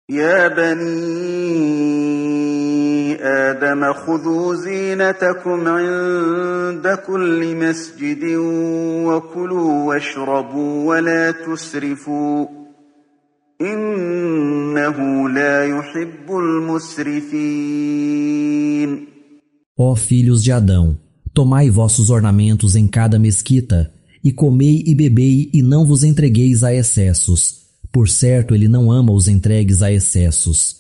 يا بني آدم خذوا زينتكم عند كل مسجد وكلوا واشربوا ولا تسرفوا إنه لا يحب المسرفين. Ó filhos de Adão, tomai vossos ornamentos em cada mesquita, e comei e bebei, e não vos entregueis a excessos. Por certo, ele não ama os entregues a excessos.